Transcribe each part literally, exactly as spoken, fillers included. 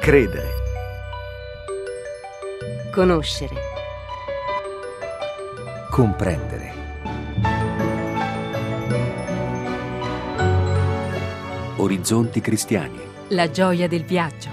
Credere. Conoscere. Comprendere. Orizzonti cristiani. La gioia del viaggio.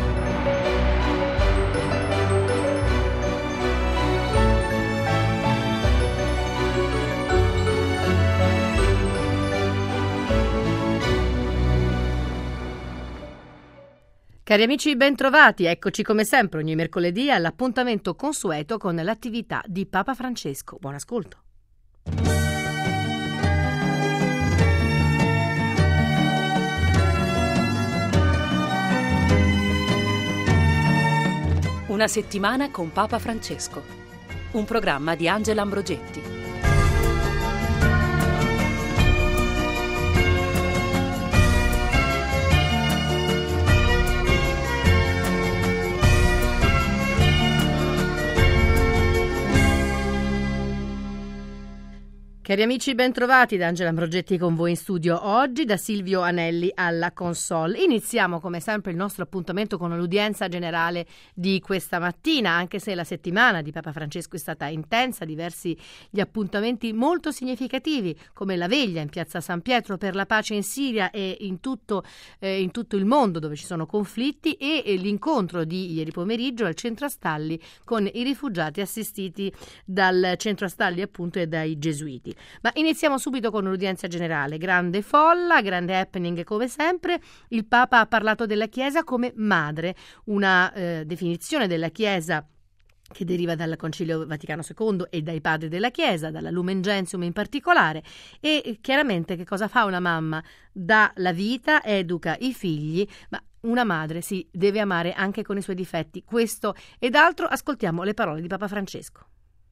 Cari amici, bentrovati. Eccoci come sempre ogni mercoledì all'appuntamento consueto con l'attività di Papa Francesco. Buon ascolto. Una settimana con Papa Francesco. Un programma di Angela Ambrogetti. Cari amici, bentrovati da Angela Ambrogetti con voi in studio oggi, da Silvio Anelli alla console. Iniziamo come sempre il nostro appuntamento con l'udienza generale di questa mattina, anche se la settimana di Papa Francesco è stata intensa, diversi gli appuntamenti molto significativi, come la veglia in piazza San Pietro per la pace in Siria e in tutto, eh, in tutto il mondo dove ci sono conflitti, e eh, l'incontro di ieri pomeriggio al Centro Astalli con i rifugiati assistiti dal Centro Astalli appunto e dai gesuiti. Ma iniziamo subito con l'udienza generale. Grande folla, grande happening come sempre. Il Papa ha parlato della Chiesa come madre, una eh, definizione della Chiesa che deriva dal Concilio Vaticano secondo e dai padri della Chiesa, dalla Lumen Gentium in particolare. E chiaramente che cosa fa una mamma? Dà la vita, educa i figli, ma una madre si deve amare anche con i suoi difetti. Questo ed altro, ascoltiamo le parole di Papa Francesco.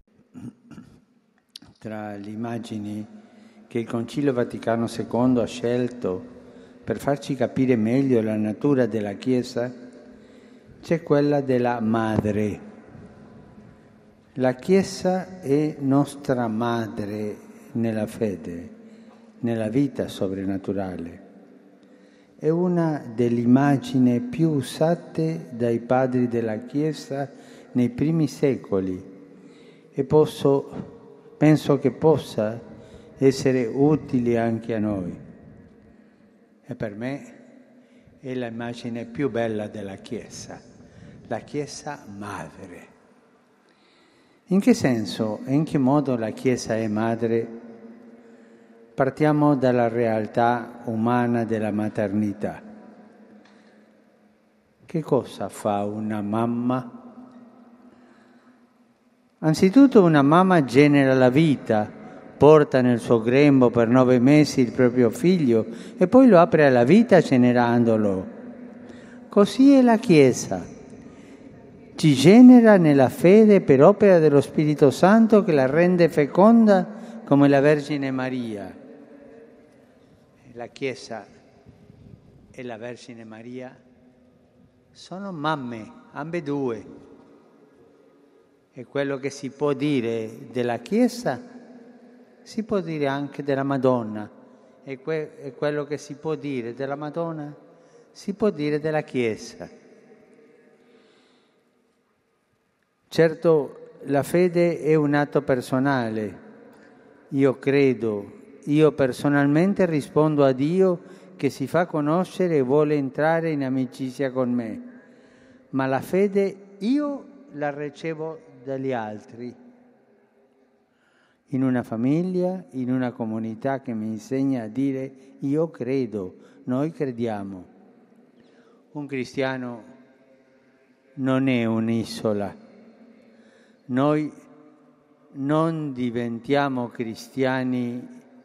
Tra le immagini che il Concilio Vaticano secondo ha scelto per farci capire meglio la natura della Chiesa, c'è quella della madre. La Chiesa è nostra madre nella fede, nella vita sovrannaturale. È una delle immagini più usate dai padri della Chiesa nei primi secoli e posso Penso che possa essere utile anche a noi. E per me è l'immagine più bella della Chiesa, la Chiesa madre. In che senso e in che modo la Chiesa è madre? Partiamo dalla realtà umana della maternità. Che cosa fa una mamma? Anzitutto una mamma genera la vita, porta nel suo grembo per nove mesi il proprio figlio e poi lo apre alla vita generandolo. Così è la Chiesa. Ci genera nella fede per opera dello Spirito Santo che la rende feconda come la Vergine Maria. La Chiesa e la Vergine Maria sono mamme, ambedue. E quello che si può dire della Chiesa si può dire anche della Madonna, e, que- e quello che si può dire della Madonna si può dire della Chiesa. Certo, la fede è un atto personale. Io credo, io personalmente rispondo a Dio che si fa conoscere e vuole entrare in amicizia con me, ma la fede io la ricevo dagli altri, in una famiglia, in una comunità che mi insegna a dire io credo, noi crediamo. Un cristiano non è un'isola. Noi non diventiamo cristiani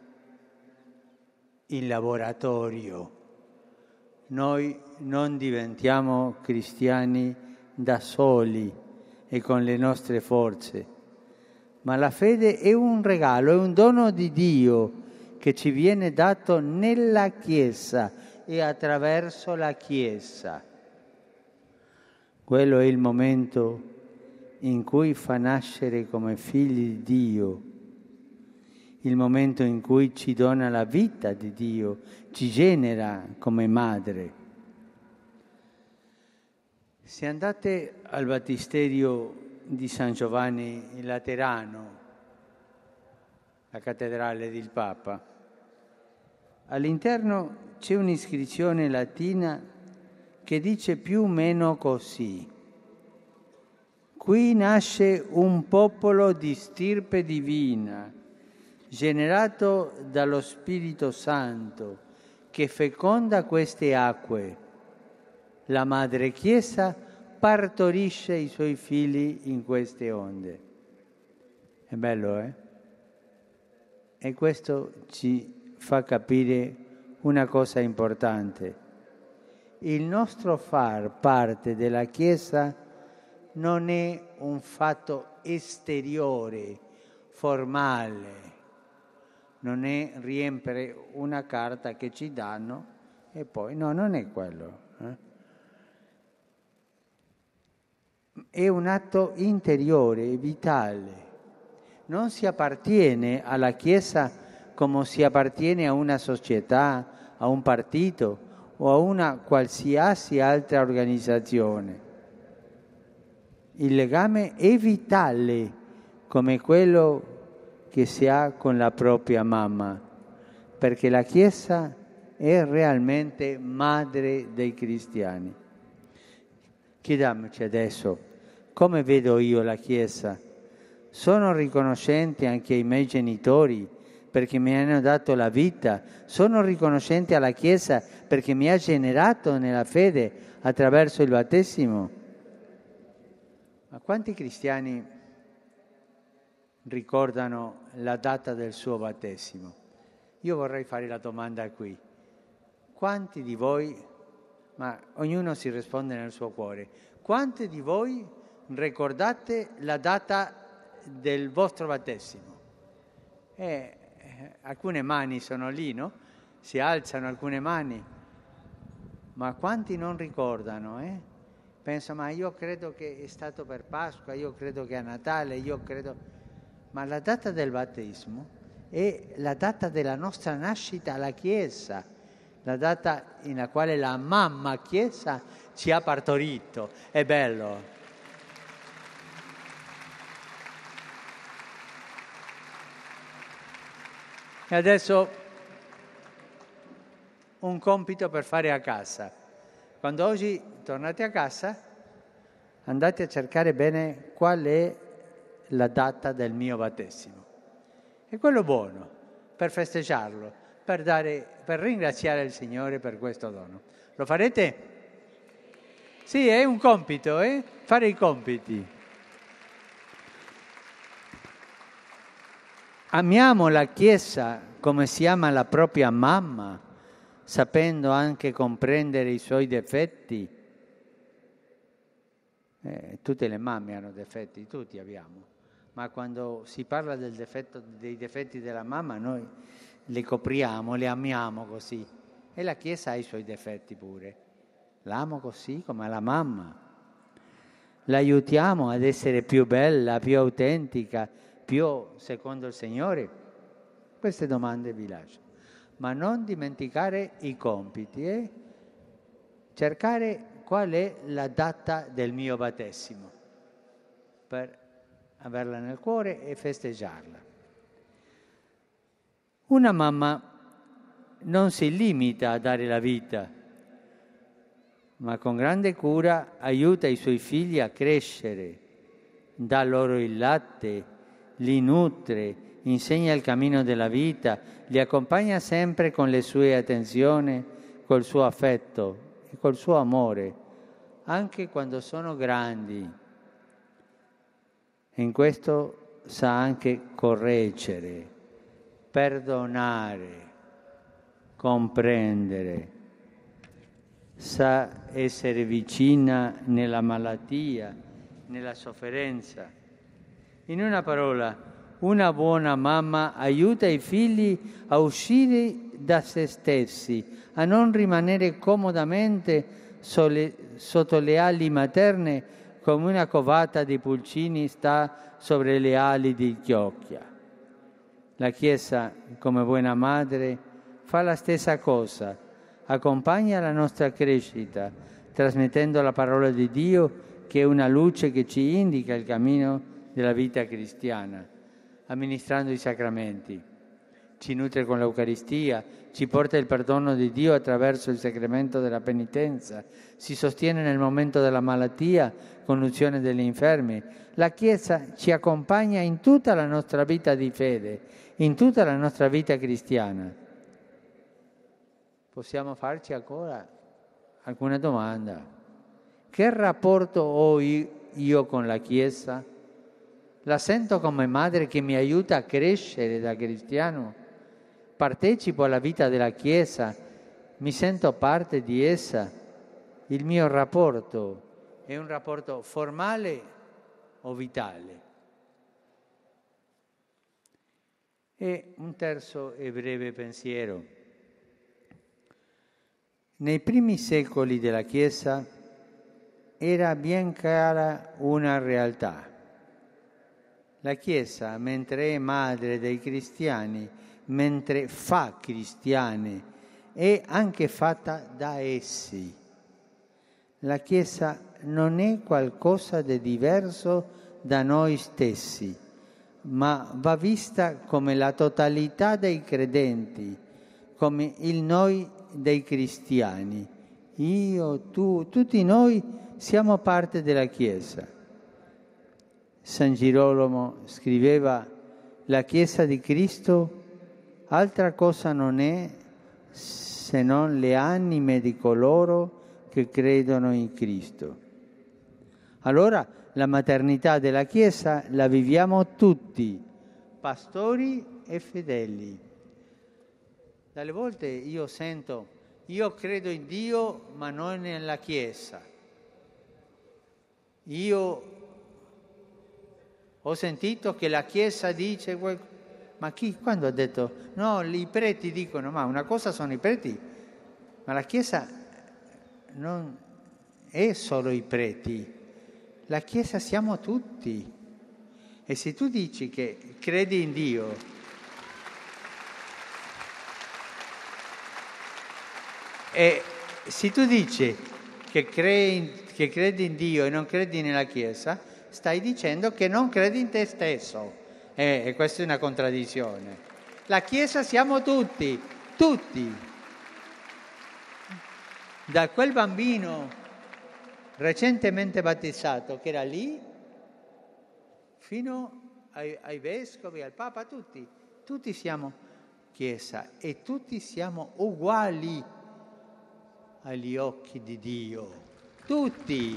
in laboratorio. Noi non diventiamo cristiani da soli e con le nostre forze, ma la fede è un regalo, è un dono di Dio che ci viene dato nella Chiesa e attraverso la Chiesa. Quello è il momento in cui fa nascere come figli di Dio, il momento in cui ci dona la vita di Dio, ci genera come madre. Se andate al Battisterio di San Giovanni in Laterano, la cattedrale del Papa, all'interno c'è un'iscrizione latina che dice più o meno così: qui nasce un popolo di stirpe divina, generato dallo Spirito Santo, che feconda queste acque. La Madre Chiesa partorisce i suoi figli in queste onde. È bello, eh? E questo ci fa capire una cosa importante. Il nostro far parte della Chiesa non è un fatto esteriore, formale, non è riempire una carta che ci danno e poi, no, non è quello. Eh? È un atto interiore, vitale. Non si appartiene alla Chiesa come si appartiene a una società, a un partito o a una qualsiasi altra organizzazione. Il legame è vitale, come quello che si ha con la propria mamma, perché la Chiesa è realmente madre dei cristiani. Chiediamoci adesso, come vedo io la Chiesa? Sono riconoscente anche ai miei genitori perché mi hanno dato la vita? Sono riconoscente alla Chiesa perché mi ha generato nella fede attraverso il battesimo? Ma quanti cristiani ricordano la data del suo battesimo? Io vorrei fare la domanda qui. Quanti di voi, ma ognuno si risponde nel suo cuore, quanti di voi ricordate la data del vostro battesimo? Eh, alcune mani sono lì, no? Si alzano alcune mani, ma quanti non ricordano, eh? Penso, ma io credo che è stato per Pasqua, io credo che è a Natale, io credo... Ma la data del battesimo è la data della nostra nascita alla Chiesa, la data in quale la mamma Chiesa ci ha partorito. È bello. E adesso un compito per fare a casa. Quando oggi tornate a casa, andate a cercare bene qual è la data del mio battesimo. E quello buono, per festeggiarlo, per, dare, per ringraziare il Signore per questo dono. Lo farete? Sì, è un compito, eh? Fare i compiti. Amiamo la Chiesa come si ama la propria mamma, sapendo anche comprendere i suoi difetti. Eh, tutte le mamme hanno difetti, tutti abbiamo. Ma quando si parla del difetto, dei difetti della mamma, noi le copriamo, le amiamo così. E la Chiesa ha i suoi difetti pure. L'amo così come la mamma. L'aiutiamo ad essere più bella, più autentica, più secondo il Signore? Queste domande vi lascio. Ma non dimenticare i compiti, eh? Cercare qual è la data del mio battesimo, per averla nel cuore e festeggiarla. Una mamma non si limita a dare la vita, ma con grande cura aiuta i suoi figli a crescere, dà loro il latte, li nutre, insegna il cammino della vita, li accompagna sempre con le sue attenzioni, col suo affetto e col suo amore, anche quando sono grandi. E in questo sa anche correggere, perdonare, comprendere, sa essere vicina nella malattia, nella sofferenza. In una parola, una buona mamma aiuta i figli a uscire da se stessi, a non rimanere comodamente sole, sotto le ali materne come una covata di pulcini sta sobre le ali di Chiocchia. La Chiesa, come buona madre, fa la stessa cosa, accompagna la nostra crescita, trasmettendo la parola di Dio, che è una luce che ci indica il cammino della vita cristiana, amministrando i sacramenti. Ci nutre con l'Eucaristia, ci porta il perdono di Dio attraverso il sacramento della penitenza, si sostiene nel momento della malattia con l'unzione degli infermi. La Chiesa ci accompagna in tutta la nostra vita di fede, in tutta la nostra vita cristiana. Possiamo farci ancora alcuna domanda? Che rapporto ho io con la Chiesa? La sento come madre che mi aiuta a crescere da cristiano? Partecipo alla vita della Chiesa? Mi sento parte di essa? Il mio rapporto è un rapporto formale o vitale? E un terzo e breve pensiero. Nei primi secoli della Chiesa era ben chiara una realtà. La Chiesa, mentre è madre dei cristiani, mentre fa cristiani, è anche fatta da essi. La Chiesa non è qualcosa di diverso da noi stessi, ma va vista come la totalità dei credenti, come il noi dei cristiani. Io, tu, tutti noi siamo parte della Chiesa. San Girolamo scriveva: la Chiesa di Cristo altra cosa non è se non le anime di coloro che credono in Cristo. Allora la maternità della Chiesa la viviamo tutti, pastori e fedeli. Dalle volte io sento: io credo in Dio ma non nella Chiesa. Io ho sentito che la Chiesa dice, ma chi, quando ha detto, no, i preti dicono, ma una cosa sono i preti, ma la Chiesa non è solo i preti, la Chiesa siamo tutti. E se tu dici che credi in Dio, e se tu dici che credi, che credi in Dio e non credi nella Chiesa, stai dicendo che non credi in te stesso. Eh, e questa è una contraddizione. La Chiesa siamo tutti, tutti. Da quel bambino recentemente battezzato che era lì, fino ai, ai vescovi, al Papa, tutti. Tutti siamo Chiesa e tutti siamo uguali agli occhi di Dio. Tutti.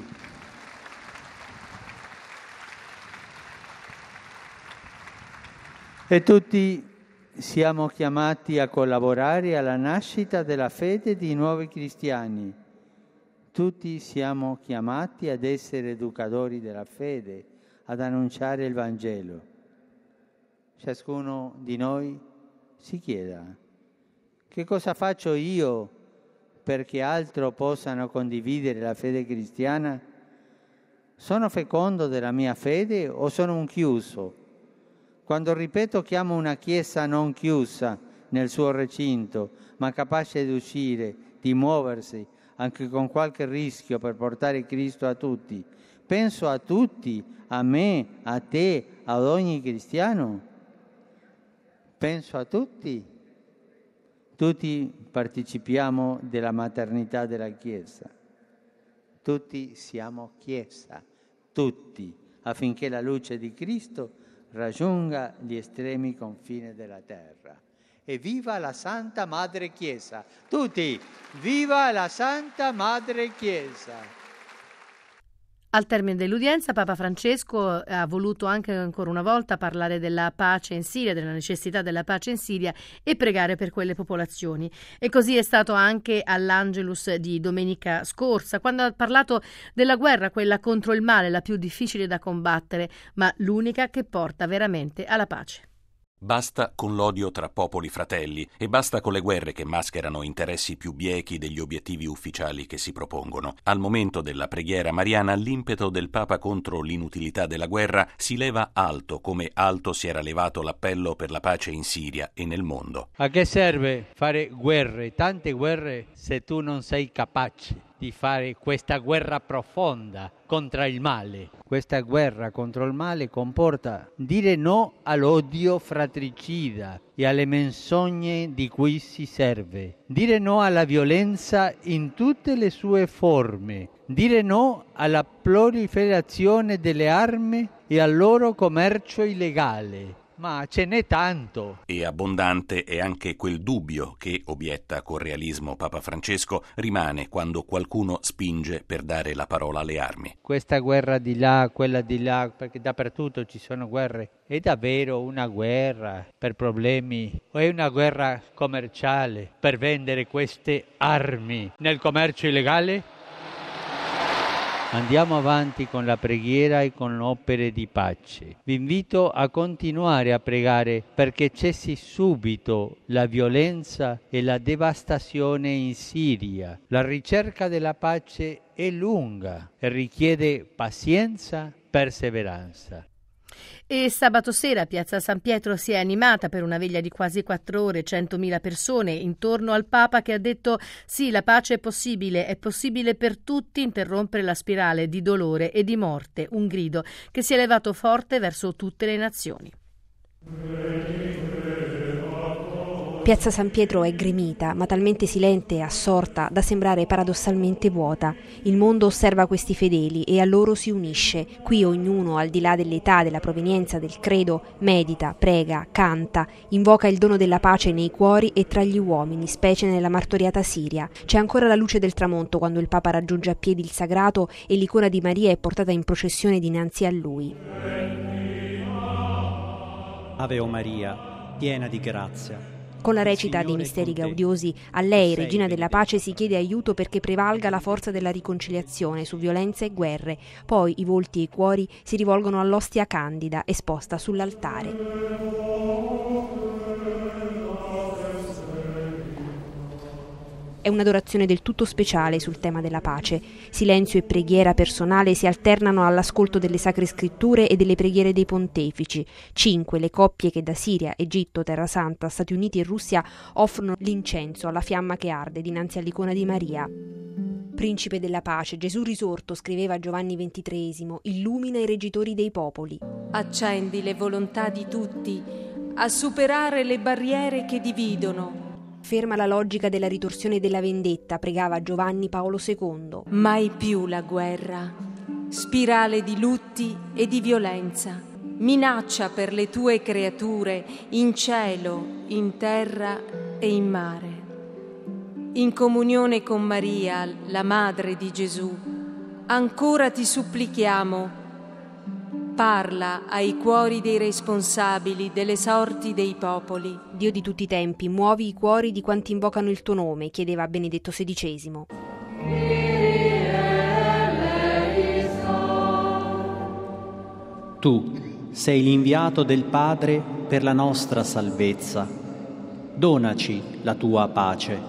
E tutti siamo chiamati a collaborare alla nascita della fede di nuovi cristiani. Tutti siamo chiamati ad essere educatori della fede, ad annunciare il Vangelo. Ciascuno di noi si chieda: che cosa faccio io perché altri possano condividere la fede cristiana? Sono fecondo della mia fede o sono un chiuso? Quando ripeto che amo una Chiesa non chiusa nel suo recinto, ma capace di uscire, di muoversi, anche con qualche rischio per portare Cristo a tutti, penso a tutti, a me, a te, ad ogni cristiano? Penso a tutti. Tutti partecipiamo della maternità della Chiesa. Tutti siamo Chiesa, tutti, affinché la luce di Cristo raggiunga gli estremi confini della terra. E viva la Santa Madre Chiesa! Tutti, viva la Santa Madre Chiesa! Al termine dell'udienza, Papa Francesco ha voluto anche ancora una volta parlare della pace in Siria, della necessità della pace in Siria e pregare per quelle popolazioni. E così è stato anche all'Angelus di domenica scorsa, quando ha parlato della guerra, quella contro il male, la più difficile da combattere, ma l'unica che porta veramente alla pace. Basta con l'odio tra popoli fratelli e basta con le guerre che mascherano interessi più biechi degli obiettivi ufficiali che si propongono. Al momento della preghiera mariana, l'impeto del Papa contro l'inutilità della guerra si leva alto, come alto si era levato l'appello per la pace in Siria e nel mondo. A che serve fare guerre, tante guerre, se tu non sei capace di fare questa guerra profonda contro il male. Questa guerra contro il male comporta dire no all'odio fratricida e alle menzogne di cui si serve, dire no alla violenza in tutte le sue forme, dire no alla proliferazione delle armi e al loro commercio illegale. Ma ce n'è tanto. E abbondante è anche quel dubbio che, obietta con realismo Papa Francesco, rimane quando qualcuno spinge per dare la parola alle armi. Questa guerra di là, quella di là, perché dappertutto ci sono guerre. È davvero una guerra per problemi o è una guerra commerciale per vendere queste armi nel commercio illegale? Andiamo avanti con la preghiera e con opere di pace. Vi invito a continuare a pregare perché cessi subito la violenza e la devastazione in Siria. La ricerca della pace è lunga e richiede pazienza, perseveranza. E sabato sera Piazza San Pietro si è animata per una veglia di quasi quattro ore, centomila persone intorno al Papa che ha detto sì, la pace è possibile, è possibile per tutti interrompere la spirale di dolore e di morte, un grido che si è levato forte verso tutte le nazioni. Piazza San Pietro è gremita, ma talmente silente e assorta da sembrare paradossalmente vuota. Il mondo osserva questi fedeli e a loro si unisce. Qui ognuno, al di là dell'età, della provenienza, del credo, medita, prega, canta, invoca il dono della pace nei cuori e tra gli uomini, specie nella martoriata Siria. C'è ancora la luce del tramonto quando il Papa raggiunge a piedi il sagrato e l'icona di Maria è portata in processione dinanzi a lui. Ave o Maria, piena di grazia. Con la recita dei misteri gaudiosi, a lei, Regina della Pace, si chiede aiuto perché prevalga la forza della riconciliazione su violenza e guerre. Poi i volti e i cuori si rivolgono all'ostia candida esposta sull'altare. È un'adorazione del tutto speciale sul tema della pace. Silenzio e preghiera personale si alternano all'ascolto delle sacre scritture e delle preghiere dei pontefici. Cinque le coppie che da Siria, Egitto, Terra Santa, Stati Uniti e Russia offrono l'incenso alla fiamma che arde dinanzi all'icona di Maria. Principe della pace, Gesù risorto, scriveva Giovanni ventitreesimo, illumina i reggitori dei popoli. Accendi le volontà di tutti a superare le barriere che dividono. Ferma la logica della ritorsione e della vendetta, pregava Giovanni Paolo secondo. Mai più la guerra, spirale di lutti e di violenza, minaccia per le tue creature in cielo, in terra e in mare. In comunione con Maria, la Madre di Gesù, ancora ti supplichiamo, parla ai cuori dei responsabili delle sorti dei popoli. Dio di tutti i tempi, muovi i cuori di quanti invocano il tuo nome, chiedeva Benedetto sedicesimo. Tu sei l'inviato del Padre per la nostra salvezza. Donaci la tua pace.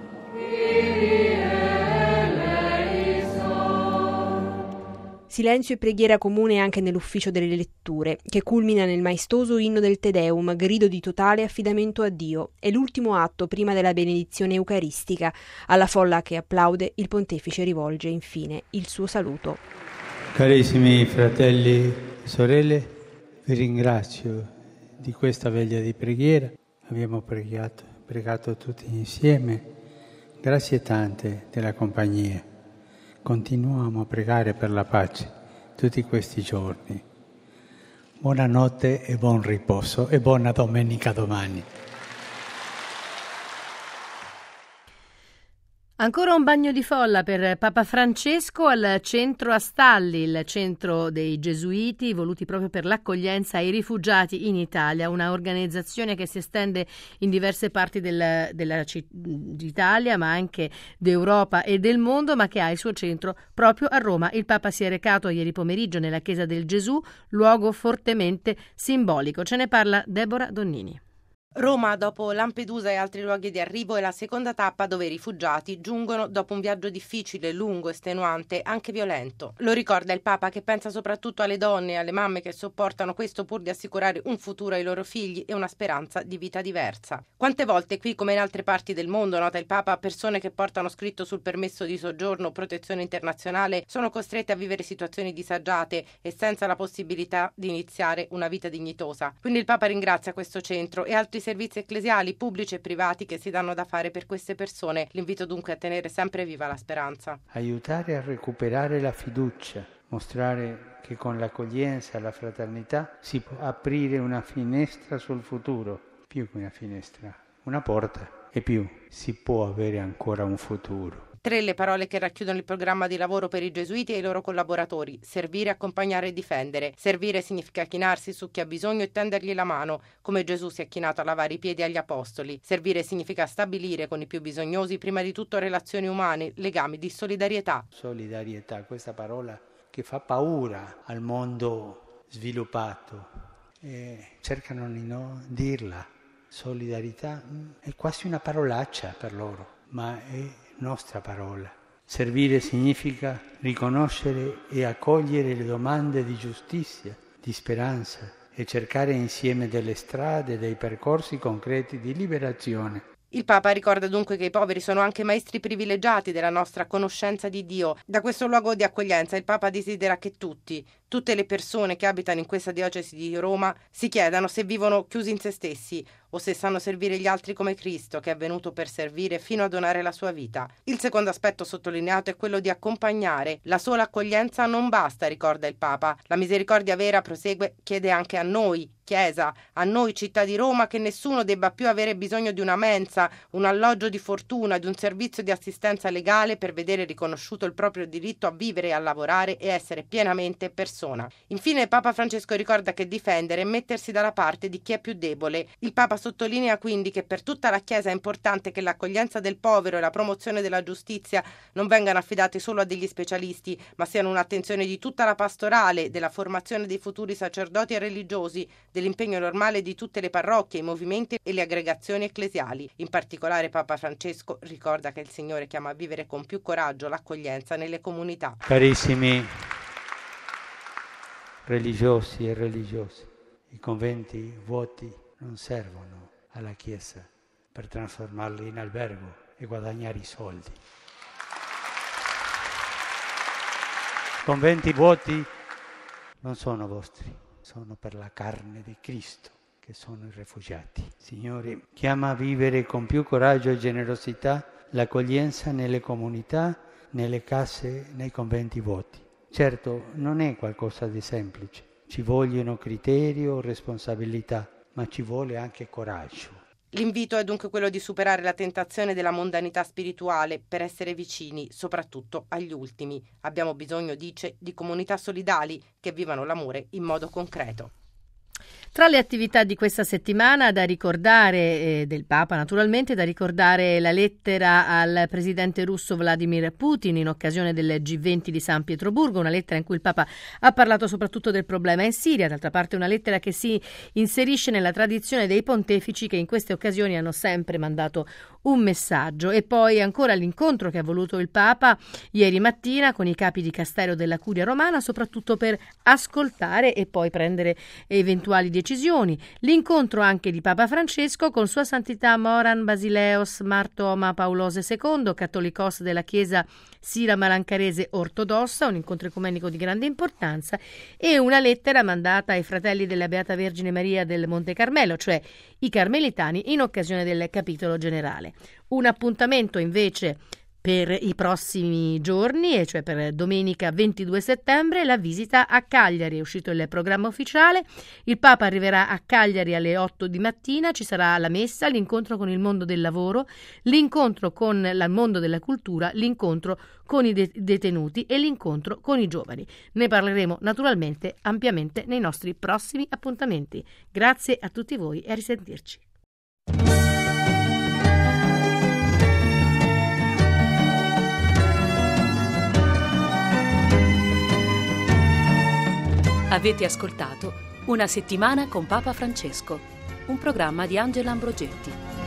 Silenzio e preghiera comune anche nell'ufficio delle letture, che culmina nel maestoso inno del Te Deum, grido di totale affidamento a Dio. È l'ultimo atto prima della benedizione eucaristica. Alla folla che applaude, il pontefice rivolge infine il suo saluto. Carissimi fratelli e sorelle, vi ringrazio di questa veglia di preghiera. Abbiamo pregato, pregato tutti insieme. Grazie tante della compagnia. Continuiamo a pregare per la pace tutti questi giorni. Buonanotte e buon riposo e buona domenica domani. Ancora un bagno di folla per Papa Francesco al centro Astalli, il centro dei Gesuiti voluti proprio per l'accoglienza ai rifugiati in Italia, una organizzazione che si estende in diverse parti del, della, d'Italia ma anche d'Europa e del mondo, ma che ha il suo centro proprio a Roma. Il Papa si è recato ieri pomeriggio nella Chiesa del Gesù, luogo fortemente simbolico. Ce ne parla Deborah Donnini. Roma, dopo Lampedusa e altri luoghi di arrivo, è la seconda tappa dove i rifugiati giungono dopo un viaggio difficile, lungo, estenuante, anche violento. Lo ricorda il Papa, che pensa soprattutto alle donne e alle mamme che sopportano questo pur di assicurare un futuro ai loro figli e una speranza di vita diversa. Quante volte qui, come in altre parti del mondo, nota il Papa, persone che portano scritto sul permesso di soggiorno o protezione internazionale sono costrette a vivere situazioni disagiate e senza la possibilità di iniziare una vita dignitosa. Quindi il Papa ringrazia questo centro e altri servizi ecclesiali, pubblici e privati, che si danno da fare per queste persone. L'invito dunque a tenere sempre viva la speranza. Aiutare a recuperare la fiducia, mostrare che con l'accoglienza e la fraternità si può aprire una finestra sul futuro, più che una finestra, una porta, e più si può avere ancora un futuro. Tre le parole che racchiudono il programma di lavoro per i gesuiti e i loro collaboratori: servire, accompagnare e difendere. Servire significa chinarsi su chi ha bisogno e tendergli la mano, come Gesù si è chinato a lavare i piedi agli apostoli. Servire significa stabilire con i più bisognosi prima di tutto relazioni umane, legami di solidarietà. Solidarietà, questa parola che fa paura al mondo sviluppato, e cercano di non dirla. Solidarietà è quasi una parolaccia per loro, ma è nostra parola. Servire significa riconoscere e accogliere le domande di giustizia, di speranza, e cercare insieme delle strade, dei percorsi concreti di liberazione. Il Papa ricorda dunque che i poveri sono anche maestri privilegiati della nostra conoscenza di Dio. Da questo luogo di accoglienza il Papa desidera che tutti, tutte le persone che abitano in questa diocesi di Roma, si chiedano se vivono chiusi in se stessi o se sanno servire gli altri come Cristo, che è venuto per servire fino a donare la sua vita. Il secondo aspetto sottolineato è quello di accompagnare. La sola accoglienza non basta, ricorda il Papa. La misericordia vera, prosegue, chiede anche a noi, Chiesa, a noi città di Roma, che nessuno debba più avere bisogno di una mensa, un alloggio di fortuna, di un servizio di assistenza legale per vedere riconosciuto il proprio diritto a vivere e a lavorare e essere pienamente persona. Infine Papa Francesco ricorda che difendere è mettersi dalla parte di chi è più debole. Il Papa sottolinea quindi che per tutta la Chiesa è importante che l'accoglienza del povero e la promozione della giustizia non vengano affidate solo a degli specialisti, ma siano un'attenzione di tutta la pastorale, della formazione dei futuri sacerdoti e religiosi, dell'impegno normale di tutte le parrocchie, i movimenti e le aggregazioni ecclesiali. In particolare Papa Francesco ricorda che il Signore chiama a vivere con più coraggio l'accoglienza nelle comunità. Carissimi religiosi e religiose, i conventi vuoti non servono alla Chiesa per trasformarli in albergo e guadagnare i soldi. I conventi vuoti non sono vostri, sono per la carne di Cristo, che sono i rifugiati. Signore, chiama a vivere con più coraggio e generosità l'accoglienza nelle comunità, nelle case, nei conventi vuoti. Certo, non è qualcosa di semplice, ci vogliono criteri o responsabilità, ma ci vuole anche coraggio. L'invito è dunque quello di superare la tentazione della mondanità spirituale per essere vicini, soprattutto agli ultimi. Abbiamo bisogno, dice, di comunità solidali che vivano l'amore in modo concreto. Tra le attività di questa settimana da ricordare, eh, del Papa naturalmente, da ricordare la lettera al presidente russo Vladimir Putin in occasione del G venti di San Pietroburgo, una lettera in cui il Papa ha parlato soprattutto del problema in Siria, d'altra parte una lettera che si inserisce nella tradizione dei pontefici che in queste occasioni hanno sempre mandato un messaggio. E poi ancora l'incontro che ha voluto il Papa ieri mattina con i capi di castello della Curia Romana, soprattutto per ascoltare e poi prendere eventuali decisioni. L'incontro anche di Papa Francesco con Sua Santità Moran Basileos Martoma Paulose secondo, cattolicos della Chiesa Sira-Malancarese ortodossa, un incontro ecumenico di grande importanza, e una lettera mandata ai fratelli della Beata Vergine Maria del Monte Carmelo, cioè i carmelitani, in occasione del capitolo generale. Un appuntamento invece per i prossimi giorni, e cioè per domenica ventidue settembre, la visita a Cagliari. È uscito il programma ufficiale. Il Papa arriverà a Cagliari alle otto di mattina, ci sarà la messa, l'incontro con il mondo del lavoro, l'incontro con il mondo della cultura, l'incontro con i de- detenuti e l'incontro con i giovani. Ne parleremo naturalmente ampiamente nei nostri prossimi appuntamenti. Grazie a tutti voi e a risentirci. Avete ascoltato Una settimana con Papa Francesco, un programma di Angela Ambrogetti.